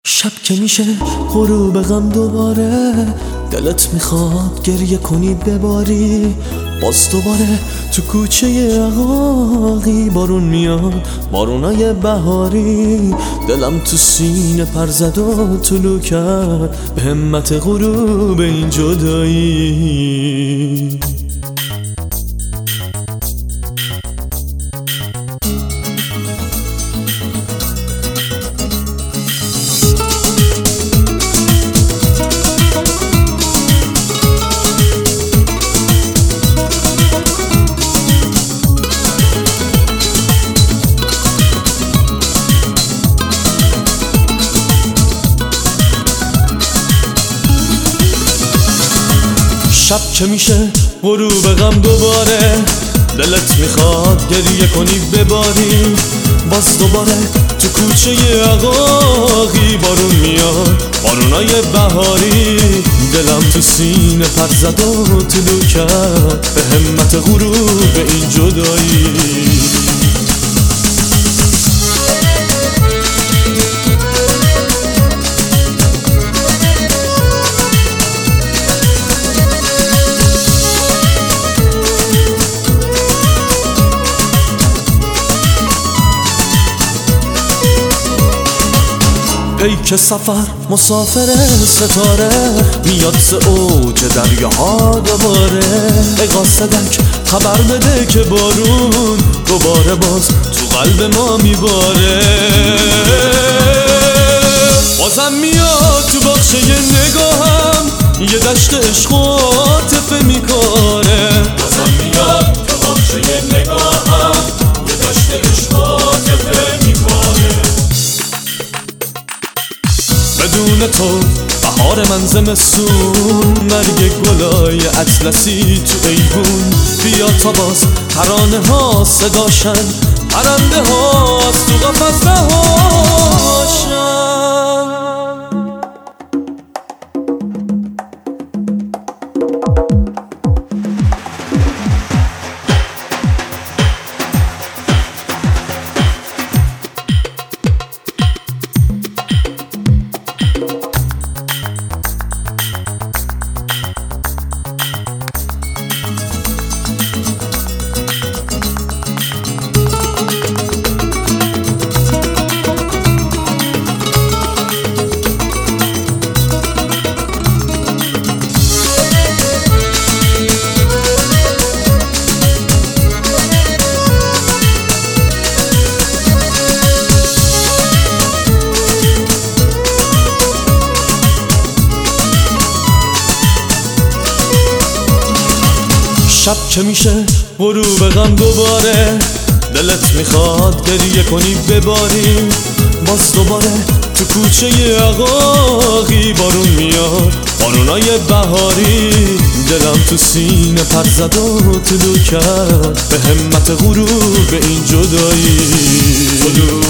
شب که میشه غروب غم دوباره، دلت میخواد گریه کنی بباری. باز دوباره تو کوچه عقاقی بارون میاد، بارونای بهاری. دلم تو سینه پر زد و طلوع کرد به همت غروب این جدایی. شب که میشه غروب غم دوباره، دلت میخواد گریه کنی بباری. باز دوباره تو کوچه عقاقی بارون میاد، بارونای بهاری. دلم تو سینه پر زد و طلوع کرد به همت غروب این جدایی. پیک سفر مسافر ستاره، میاد ز اوج دریاها دوباره. ای قاصدک خبر بده که بارون دوباره باز تو قلب ما میباره. بازم میاد تو باغچه نگاهم، یه دشت عشق و عاطفه میکاره. بازم میاد تو باغچه نگاهم، یه دشت عشق و عاطفه میکاره. بدون تو بهار من زمستون، مرگ گلای اطلسی تو ایوون. بیا تا باز ترانه ها صداشن، پرنده ها از تو قفس رهاشن. شب که میشه غروب غم دوباره، دلت میخواد گریه کنی بباری. باز دوباره تو کوچه عقاقی بارون میاد، بارونای بهاری. دلم تو سینه پر زد و طلوع کرد به همت غروب این جدایی.